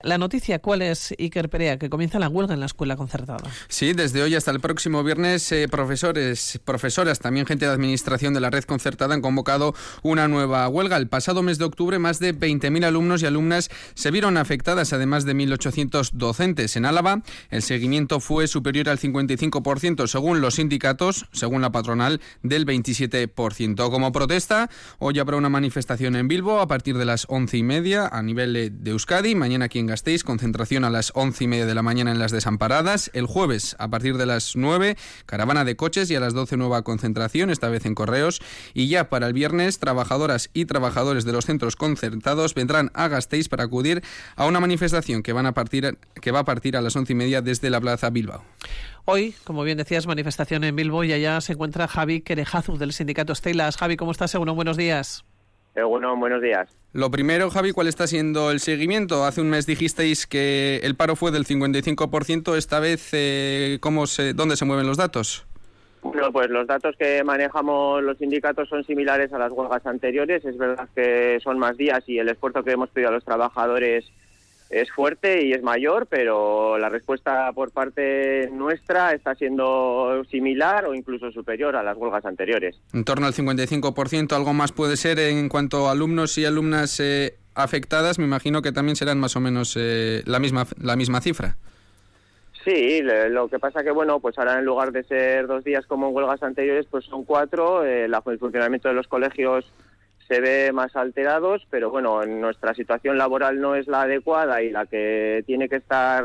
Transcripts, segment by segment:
La noticia, ¿cuál es, Iker Perea? Que comienza la huelga en la escuela concertada. Sí, desde hoy hasta el próximo viernes, profesores, profesoras, también gente de administración de la red concertada han convocado una nueva huelga. El pasado mes de octubre, más de 20.000 alumnos y alumnas se vieron afectadas, además de 1.800 docentes. En Álava, el seguimiento fue superior al 55%, según los sindicatos, según la patronal, del 27%. Como protesta, hoy habrá una manifestación en Bilbo a partir de las 11:30 a nivel de Euskadi. Mañana aquí en Gasteiz, concentración a las 11:30 de la mañana en las Desamparadas. El jueves, a partir de las 9, caravana de coches, y a las 12 nueva concentración, esta vez en Correos. Y ya para el viernes, trabajadoras y trabajadores de los centros concertados vendrán a Gasteiz para acudir a una manifestación que va a partir a las 11:30 desde la Plaza Bilbao. Hoy, como bien decías, manifestación en Bilbo, y allá se encuentra Javi Querejazu del sindicato Estelas. Javi, ¿cómo estás? Seguro, buenos días. Bueno, buenos días. Lo primero, Javi, ¿cuál está siendo el seguimiento? Hace un mes dijisteis que el paro fue del 55%. Esta vez, ¿dónde se mueven los datos? Bueno, pues los datos que manejamos los sindicatos son similares a las huelgas anteriores. Es verdad que son más días y el esfuerzo que hemos pedido a los trabajadores es fuerte y es mayor, pero la respuesta por parte nuestra está siendo similar o incluso superior a las huelgas anteriores. En torno al 55%, algo más puede ser en cuanto a alumnos y alumnas afectadas. Me imagino que también serán más o menos la misma cifra. Sí, lo que pasa que, bueno, pues ahora en lugar de ser 2 días como en huelgas anteriores, pues son 4. El funcionamiento de los colegios se ve más alterados, pero bueno, nuestra situación laboral no es la adecuada y la que tiene que estar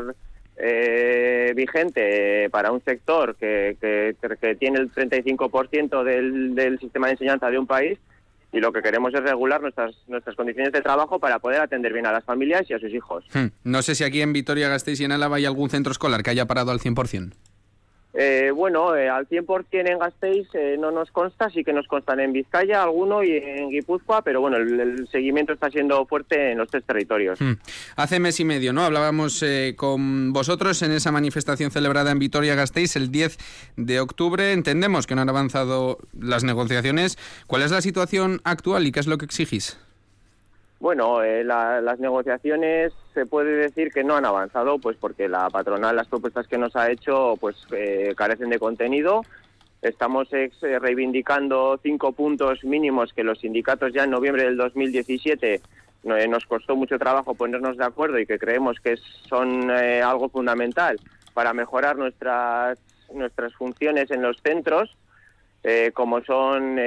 vigente para un sector que tiene el 35% del sistema de enseñanza de un país, y lo que queremos es regular nuestras condiciones de trabajo para poder atender bien a las familias y a sus hijos. No sé si aquí en Vitoria-Gasteiz y en Álava hay algún centro escolar que haya parado al 100%. Al 100% en Gasteiz no nos consta, sí que nos constan en Vizcaya alguno y en Guipúzcoa, pero bueno, el seguimiento está siendo fuerte en los 3 territorios. Hace mes y medio, ¿no? Hablábamos con vosotros en esa manifestación celebrada en Vitoria-Gasteiz el 10 de octubre. Entendemos que no han avanzado las negociaciones. ¿Cuál es la situación actual y qué es lo que exigís? Bueno, las negociaciones se puede decir que no han avanzado, pues porque la patronal, las propuestas que nos ha hecho, pues carecen de contenido. Estamos reivindicando 5 puntos mínimos que los sindicatos ya en noviembre del 2017 nos costó mucho trabajo ponernos de acuerdo y que creemos que son algo fundamental para mejorar nuestras funciones en los centros. Como son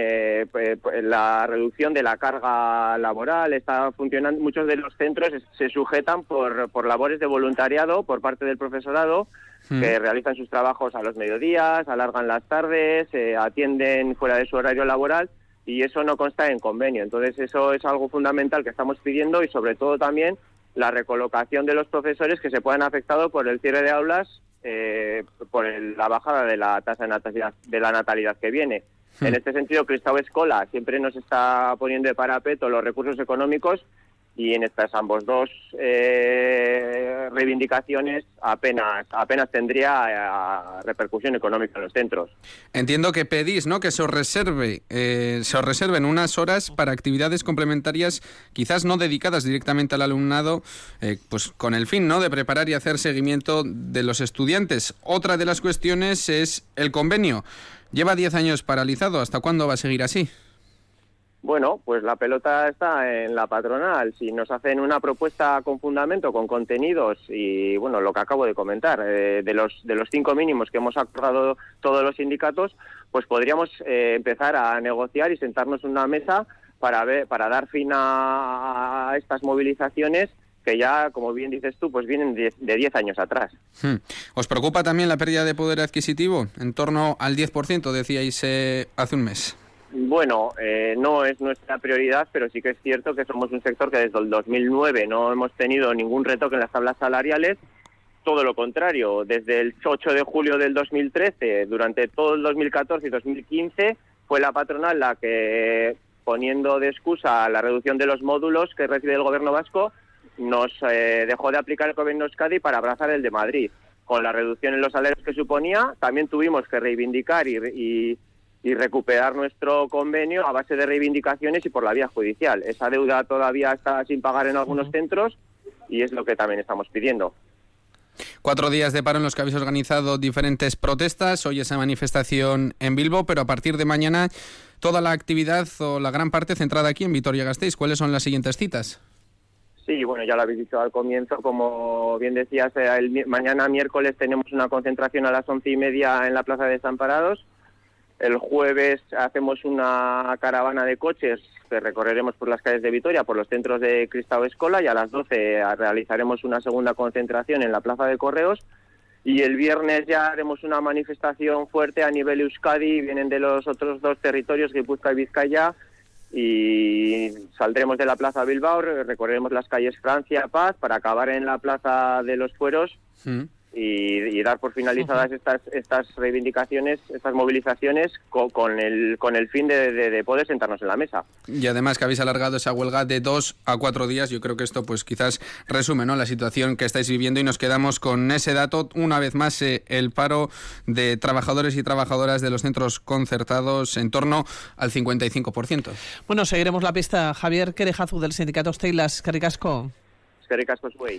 la reducción de la carga laboral. Está funcionando, muchos de los centros se sujetan por labores de voluntariado por parte del profesorado, que realizan sus trabajos a los mediodías, alargan las tardes, atienden fuera de su horario laboral, y eso no consta en convenio. Entonces eso es algo fundamental que estamos pidiendo, y sobre todo también la recolocación de los profesores que se puedan afectados por el cierre de aulas, por la bajada de la tasa de la natalidad que viene. En este sentido, Cristau Escola siempre nos está poniendo de parapeto los recursos económicos, y en estas ambos dos reivindicaciones apenas tendría repercusión económica en los centros. Entiendo que pedís, ¿no?, que se os reserven unas horas para actividades complementarias, quizás no dedicadas directamente al alumnado, pues con el fin, ¿no?, de preparar y hacer seguimiento de los estudiantes. Otra de las cuestiones es el convenio. Lleva 10 años paralizado. ¿Hasta cuándo va a seguir así? Bueno, pues la pelota está en la patronal. Si nos hacen una propuesta con fundamento, con contenidos y, bueno, lo que acabo de comentar, de los 5 mínimos que hemos acordado todos los sindicatos, pues podríamos empezar a negociar y sentarnos en una mesa para dar fin a estas movilizaciones que ya, como bien dices tú, pues vienen de 10 años atrás. ¿Os preocupa también la pérdida de poder adquisitivo? En torno al 10%, decíais hace un mes. Bueno, no es nuestra prioridad, pero sí que es cierto que somos un sector que desde el 2009 no hemos tenido ningún retoque en las tablas salariales. Todo lo contrario, desde el 8 de julio del 2013, durante todo el 2014 y 2015, fue la patronal la que, poniendo de excusa la reducción de los módulos que recibe el gobierno vasco, nos dejó de aplicar el convenio Euskadi para abrazar el de Madrid. Con la reducción en los salarios que suponía, también tuvimos que reivindicar y recuperar nuestro convenio a base de reivindicaciones y por la vía judicial. Esa deuda todavía está sin pagar en algunos centros, y es lo que también estamos pidiendo. 4 días de paro en los que habéis organizado diferentes protestas. Hoy esa manifestación en Bilbo, pero a partir de mañana toda la actividad o la gran parte centrada aquí en Vitoria-Gasteiz. ¿Cuáles son las siguientes citas? Sí, bueno, ya lo habéis dicho al comienzo, como bien decías, mañana miércoles tenemos una concentración a las 11:30 en la Plaza de Desamparados. El jueves hacemos una caravana de coches que recorreremos por las calles de Vitoria, por los centros de Kristau Eskola, y a las 12 realizaremos una segunda concentración en la Plaza de Correos. Y el viernes ya haremos una manifestación fuerte a nivel Euskadi, vienen de los otros 2 territorios, Gipuzkoa y Vizcaya, y saldremos de la Plaza Bilbao, recorreremos las calles Francia, Paz, para acabar en la Plaza de los Fueros y dar por finalizadas estas reivindicaciones, estas movilizaciones con el fin de poder sentarnos en la mesa. Y además que habéis alargado esa huelga de 2 a 4 días, yo creo que esto pues quizás resume, ¿no?, la situación que estáis viviendo, y nos quedamos con ese dato, una vez más, el paro de trabajadores y trabajadoras de los centros concertados en torno al 55%. Bueno, seguiremos la pista. Javier Querejazu, del sindicato Steilas, eskerrik asko.